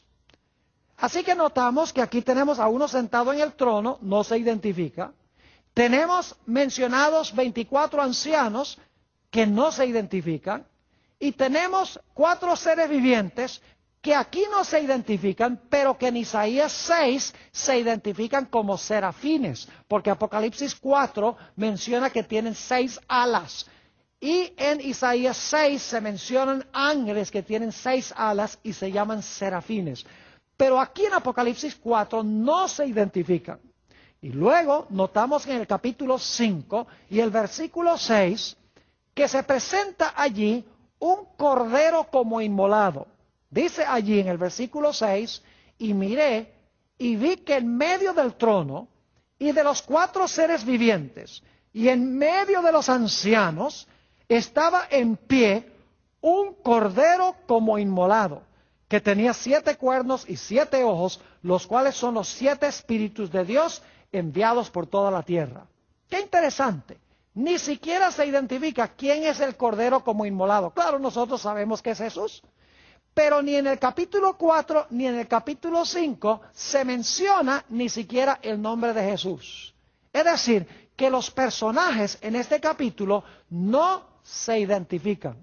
Así que notamos que aquí tenemos a uno sentado en el trono, no se identifica. Tenemos mencionados veinticuatro ancianos que no se identifican. Y tenemos cuatro seres vivientes que aquí no se identifican, pero que en Isaías seis se identifican como serafines, porque Apocalipsis cuatro menciona que tienen seis alas. Y en Isaías seis se mencionan ángeles que tienen seis alas y se llaman serafines. Pero aquí en Apocalipsis cuatro no se identifican. Y luego notamos en el capítulo cinco y el versículo seis que se presenta allí un cordero como inmolado. Dice allí en el versículo seis: y miré y vi que en medio del trono y de los cuatro seres vivientes y en medio de los ancianos estaba en pie un cordero como inmolado, que tenía siete cuernos y siete ojos, los cuales son los siete espíritus de Dios enviados por toda la tierra. ¡Qué interesante! Ni siquiera se identifica quién es el cordero como inmolado. Claro, nosotros sabemos que es Jesús. Pero ni en el capítulo cuatro ni en el capítulo cinco se menciona ni siquiera el nombre de Jesús. Es decir, que los personajes en este capítulo no se identifican.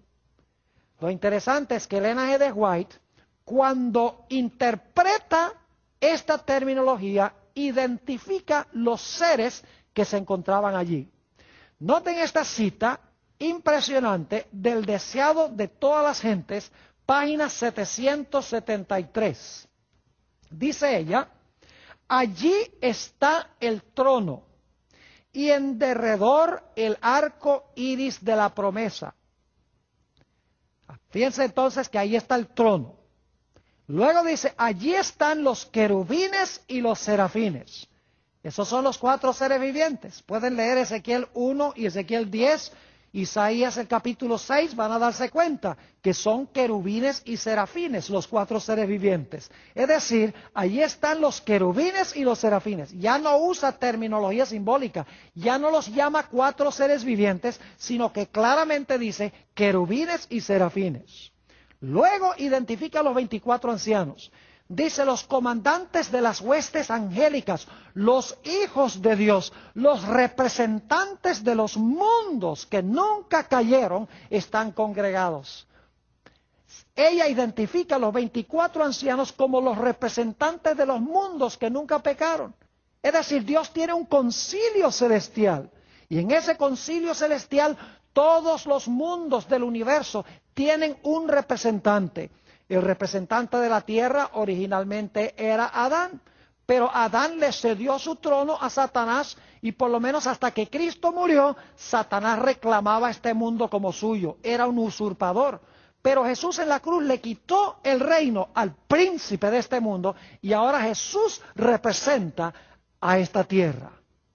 Lo interesante es que Elena G. de White, cuando interpreta esta terminología, identifica los seres que se encontraban allí. Noten esta cita impresionante del deseado de todas las gentes, página setecientos setenta y tres. Dice ella: allí está el trono, y en derredor el arco iris de la promesa. Fíjense entonces que ahí está el trono. Luego dice: allí están los querubines y los serafines. Esos son los cuatro seres vivientes. Pueden leer Ezequiel uno y Ezequiel diez, Isaías el capítulo seis, van a darse cuenta que son querubines y serafines los cuatro seres vivientes. Es decir, allí están los querubines y los serafines. Ya no usa terminología simbólica, ya no los llama cuatro seres vivientes, sino que claramente dice querubines y serafines. Luego identifica a los veinticuatro ancianos. Dice: los comandantes de las huestes angélicas, los hijos de Dios, los representantes de los mundos que nunca cayeron, están congregados. ella identifica a los veinticuatro ancianos como los representantes de los mundos que nunca pecaron. Es decir, Dios tiene un concilio celestial. Y en ese concilio celestial, todos los mundos del universo tienen un representante. El representante de la tierra originalmente era Adán. Pero Adán le cedió su trono a Satanás y por lo menos hasta que Cristo murió, Satanás reclamaba este mundo como suyo. Era un usurpador. Pero Jesús en la cruz le quitó el reino al príncipe de este mundo y ahora Jesús representa a esta tierra.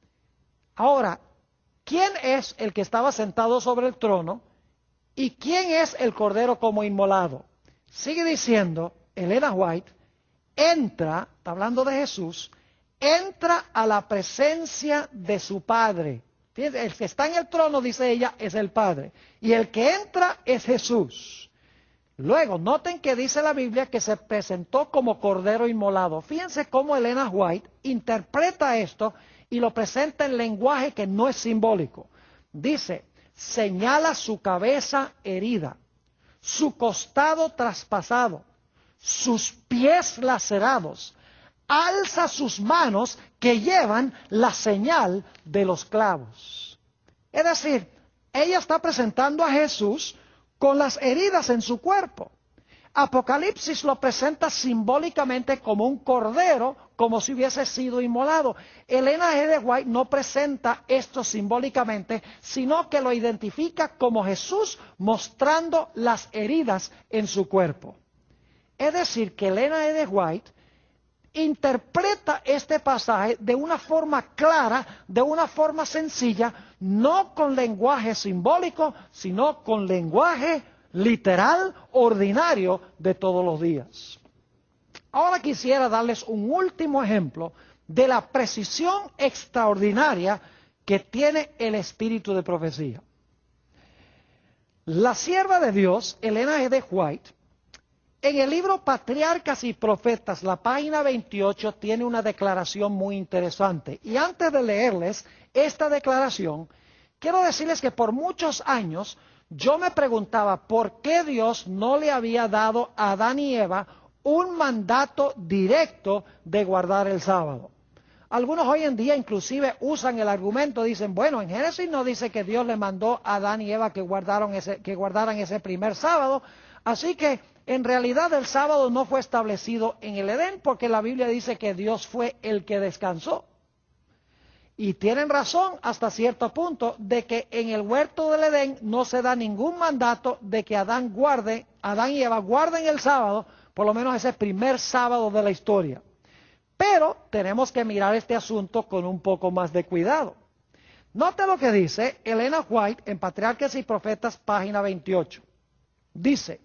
Ahora, ¿quién es el que estaba sentado sobre el trono y quién es el cordero como inmolado? Sigue diciendo Elena White, entra, está hablando de Jesús, entra a la presencia de su Padre. Fíjense, el que está en el trono, dice ella, es el Padre. Y el que entra es Jesús. Luego, noten que dice la Biblia que se presentó como cordero inmolado. Fíjense cómo Elena White interpreta esto y lo presenta en lenguaje que no es simbólico. Dice, señala su cabeza herida, su costado traspasado, sus pies lacerados, alza sus manos que llevan la señal de los clavos. Es decir, ella está presentando a Jesús con las heridas en su cuerpo. Apocalipsis lo presenta simbólicamente como un cordero, como si hubiese sido inmolado. Elena G. de White no presenta esto simbólicamente, sino que lo identifica como Jesús mostrando las heridas en su cuerpo. Es decir, que Elena G. de White interpreta este pasaje de una forma clara, de una forma sencilla, no con lenguaje simbólico, sino con lenguaje literal, ordinario de todos los días. Ahora quisiera darles un último ejemplo de la precisión extraordinaria que tiene el espíritu de profecía. La sierva de Dios, Elena G. de White, en el libro Patriarcas y Profetas, la página veintiocho, tiene una declaración muy interesante. Y antes de leerles esta declaración, quiero decirles que por muchos años yo me preguntaba por qué Dios no le había dado a Adán y Eva un mandato directo de guardar el sábado. Algunos hoy en día inclusive usan el argumento, dicen, bueno, en Génesis no dice que Dios le mandó a Adán y Eva que, guardaron ese, que guardaran ese primer sábado, así que en realidad el sábado no fue establecido en el Edén porque la Biblia dice que Dios fue el que descansó. Y tienen razón hasta cierto punto de que en el huerto del Edén no se da ningún mandato de que Adán guarde, Adán y Eva guarden el sábado, por lo menos ese primer sábado de la historia. Pero tenemos que mirar este asunto con un poco más de cuidado. Note lo que dice Elena White en Patriarcas y Profetas, página veintiocho. Dice,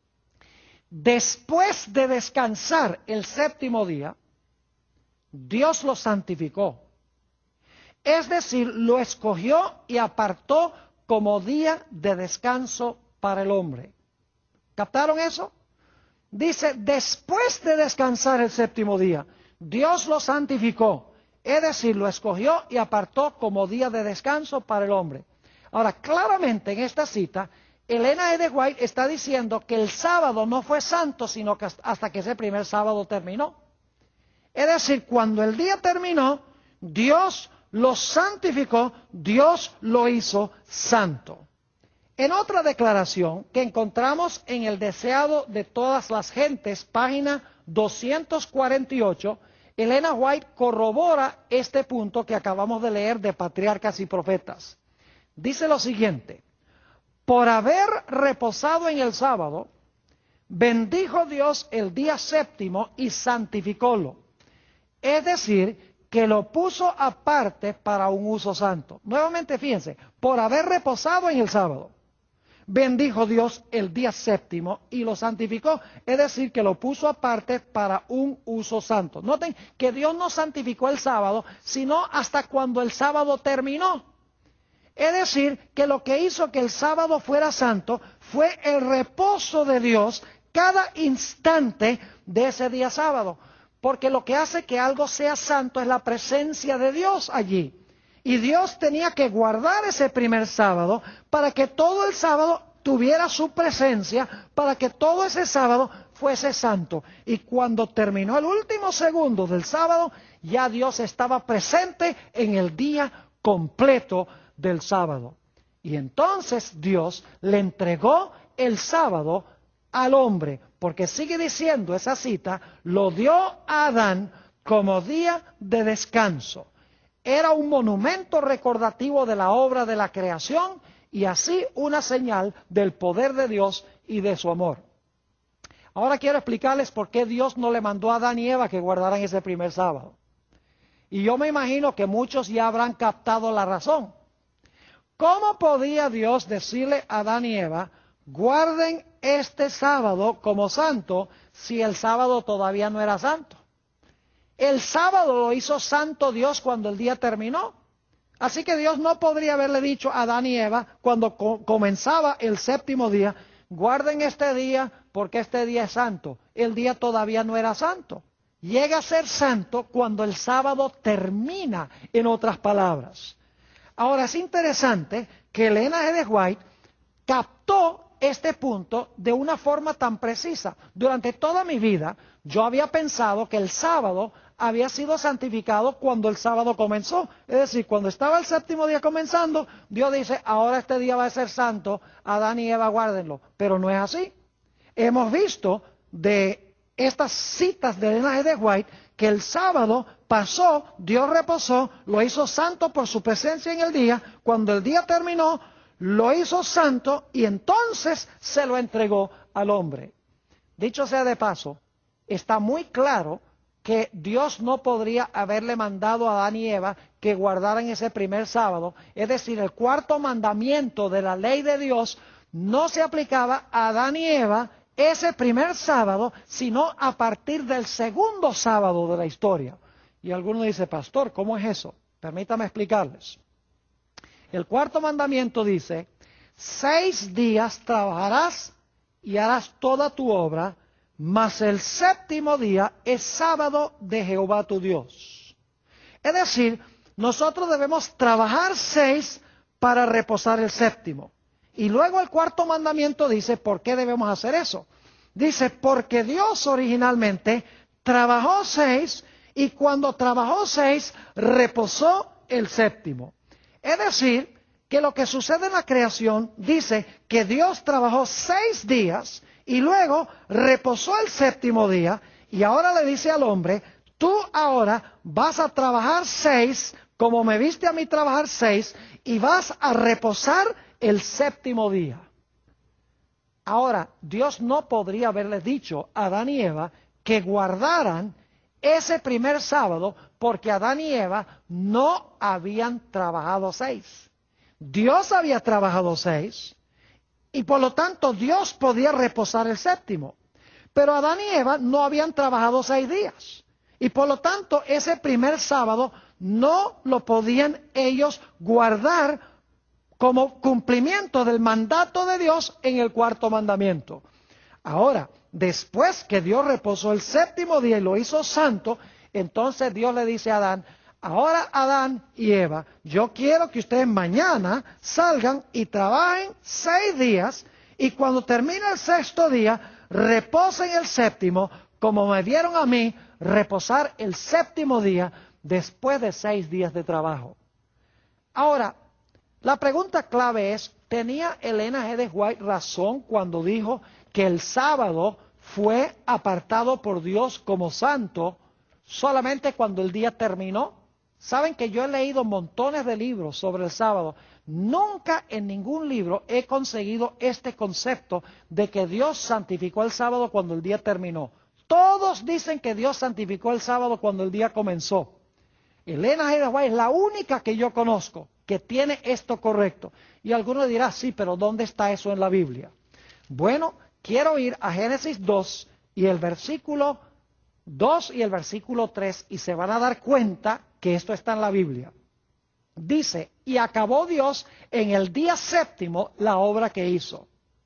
después de descansar el séptimo día, Dios lo santificó. Es decir, lo escogió y apartó como día de descanso para el hombre. ¿Captaron eso? Dice, después de descansar el séptimo día, Dios lo santificó. Es decir, lo escogió y apartó como día de descanso para el hombre. Ahora, claramente en esta cita, Elena G. de White está diciendo que el sábado no fue santo, sino que hasta que ese primer sábado terminó. Es decir, cuando el día terminó, Dios lo santificó, Dios lo hizo santo. En otra declaración que encontramos en el Deseado de todas las gentes, página doscientos cuarenta y ocho, Elena White corrobora este punto que acabamos de leer de Patriarcas y Profetas. Dice lo siguiente, por haber reposado en el sábado, bendijo Dios el día séptimo y santificólo. Es decir, que lo puso aparte para un uso santo. Nuevamente fíjense, por haber reposado en el sábado, bendijo Dios el día séptimo y lo santificó, es decir, que lo puso aparte para un uso santo. Noten que Dios no santificó el sábado, sino hasta cuando el sábado terminó. Es decir, que lo que hizo que el sábado fuera santo fue el reposo de Dios cada instante de ese día sábado. Porque lo que hace que algo sea santo es la presencia de Dios allí. Y Dios tenía que guardar ese primer sábado para que todo el sábado tuviera su presencia para que todo ese sábado fuese santo. Y cuando terminó el último segundo del sábado, ya Dios estaba presente en el día completo del sábado. Y entonces Dios le entregó el sábado al hombre, porque sigue diciendo esa cita, lo dio a Adán como día de descanso. Era un monumento recordativo de la obra de la creación y así una señal del poder de Dios y de su amor. Ahora quiero explicarles por qué Dios no le mandó a Adán y Eva que guardaran ese primer sábado. Y yo me imagino que muchos ya habrán captado la razón. ¿Cómo podía Dios decirle a Adán y Eva, guarden este sábado como santo, si el sábado todavía no era santo? El sábado lo hizo santo Dios cuando el día terminó. Así que Dios no podría haberle dicho a Adán y Eva, cuando co- comenzaba el séptimo día, guarden este día porque este día es santo. El día todavía no era santo. Llega a ser santo cuando el sábado termina, en otras palabras. Ahora es interesante que Elena G. de White captó este punto de una forma tan precisa. Durante toda mi vida yo había pensado que el sábado había sido santificado cuando el sábado comenzó. Es decir, cuando estaba el séptimo día comenzando, Dios dice, ahora este día va a ser santo, Adán y Eva guárdenlo. Pero no es así. Hemos visto de estas citas de Elena G. de White que el sábado pasó, Dios reposó, lo hizo santo por su presencia en el día. Cuando el día terminó, lo hizo santo y entonces se lo entregó al hombre. Dicho sea de paso, está muy claro que Dios no podría haberle mandado a Adán y Eva que guardaran ese primer sábado. Es decir, el cuarto mandamiento de la ley de Dios no se aplicaba a Adán y Eva ese primer sábado, sino a partir del segundo sábado de la historia. Y alguno dice, pastor, ¿cómo es eso? Permítame explicarles. El cuarto mandamiento dice, seis días trabajarás y harás toda tu obra, mas el séptimo día es sábado de Jehová tu Dios. Es decir, nosotros debemos trabajar seis para reposar el séptimo. Y luego el cuarto mandamiento dice, ¿por qué debemos hacer eso? Dice, porque Dios originalmente trabajó seis y cuando trabajó seis, reposó el séptimo. Es decir, que lo que sucede en la creación dice que Dios trabajó seis días y luego reposó el séptimo día y ahora le dice al hombre, tú ahora vas a trabajar seis, como me viste a mí trabajar seis, y vas a reposar el séptimo día. Ahora, Dios no podría haberle dicho a Adán y Eva que guardaran ese primer sábado porque Adán y Eva no habían trabajado seis. Dios había trabajado seis y por lo tanto Dios podía reposar el séptimo. Pero Adán y Eva no habían trabajado seis días y por lo tanto ese primer sábado no lo podían ellos guardar como cumplimiento del mandato de Dios en el cuarto mandamiento. Ahora, después que Dios reposó el séptimo día y lo hizo santo, entonces Dios le dice a Adán, ahora Adán y Eva, yo quiero que ustedes mañana salgan y trabajen seis días y cuando termine el sexto día, reposen el séptimo, como me dieron a mí reposar el séptimo día después de seis días de trabajo. Ahora, la pregunta clave es, ¿tenía Elena G. de White razón cuando dijo que el sábado fue apartado por Dios como santo solamente cuando el día terminó? Saben que yo he leído montones de libros sobre el sábado. Nunca en ningún libro he conseguido este concepto de que Dios santificó el sábado cuando el día terminó. Todos dicen que Dios santificó el sábado cuando el día comenzó. Elena G. de White es la única que yo conozco que tiene esto correcto. Y alguno dirá, sí, pero ¿dónde está eso en la Biblia? Bueno, quiero ir a Génesis dos y el versículo dos y el versículo tres y se van a dar cuenta que esto está en la Biblia. Dice, y acabó Dios en el día séptimo la obra que hizo.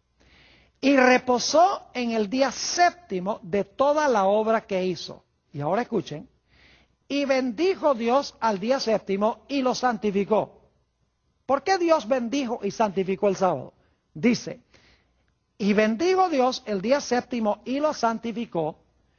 Y reposó en el día séptimo de toda la obra que hizo. Y ahora escuchen. Y bendijo Dios al día séptimo y lo santificó. ¿Por qué Dios bendijo y santificó el sábado? Dice, Y bendijo Dios el día séptimo y lo santificó,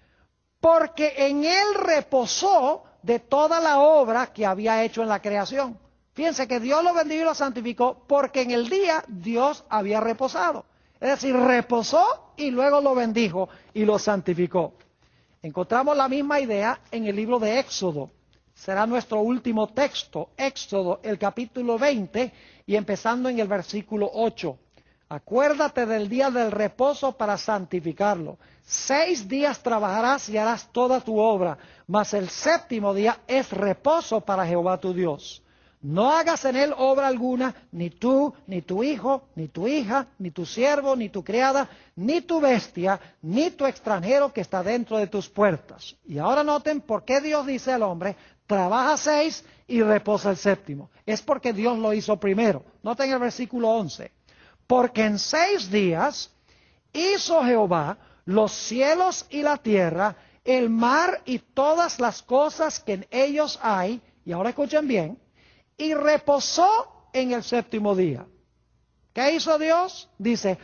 porque en él reposó de toda la obra que había hecho en la creación. Fíjense que Dios lo bendijo y lo santificó porque en el día Dios había reposado. Es decir, reposó y luego lo bendijo y lo santificó. Encontramos la misma idea en el libro de Éxodo. Será nuestro último texto, Éxodo, el capítulo veinte, y empezando en el versículo ocho. Acuérdate del día del reposo para santificarlo. Seis días trabajarás y harás toda tu obra, mas el séptimo día es reposo para Jehová tu Dios. No hagas en él obra alguna, ni tú, ni tu hijo, ni tu hija, ni tu siervo, ni tu criada, ni tu bestia, ni tu extranjero que está dentro de tus puertas. Y ahora noten por qué Dios dice al hombre, trabaja seis y reposa el séptimo. Es porque Dios lo hizo primero. Noten el versículo once. Porque en seis días hizo Jehová los cielos y la tierra, el mar y todas las cosas que en ellos hay, y ahora escuchen bien, y reposó en el séptimo día. ¿Qué hizo Dios? Dice,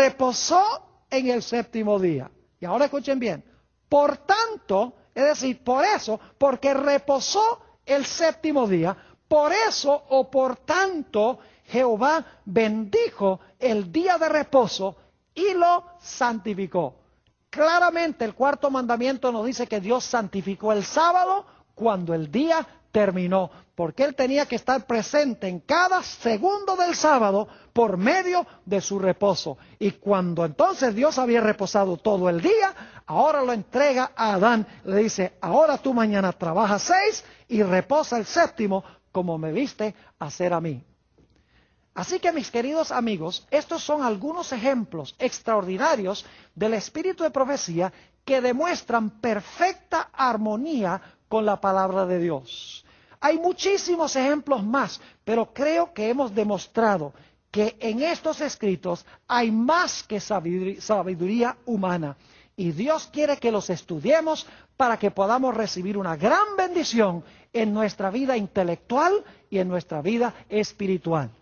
reposó en el séptimo día. Y ahora escuchen bien, por tanto, es decir, por eso, porque reposó el séptimo día, por eso o por tanto, Jehová bendijo el día de reposo y lo santificó. Claramente el cuarto mandamiento nos dice que Dios santificó el sábado cuando el día terminó, porque Él tenía que estar presente en cada segundo del sábado por medio de su reposo. Y cuando entonces Dios había reposado todo el día, ahora lo entrega a Adán. Le dice, ahora tú mañana trabajas seis y reposa el séptimo como me viste hacer a mí. Así que mis queridos amigos, estos son algunos ejemplos extraordinarios del espíritu de profecía que demuestran perfecta armonía con la palabra de Dios. Hay muchísimos ejemplos más, pero creo que hemos demostrado que en estos escritos hay más que sabiduría humana. Y Dios quiere que los estudiemos para que podamos recibir una gran bendición en nuestra vida intelectual y en nuestra vida espiritual.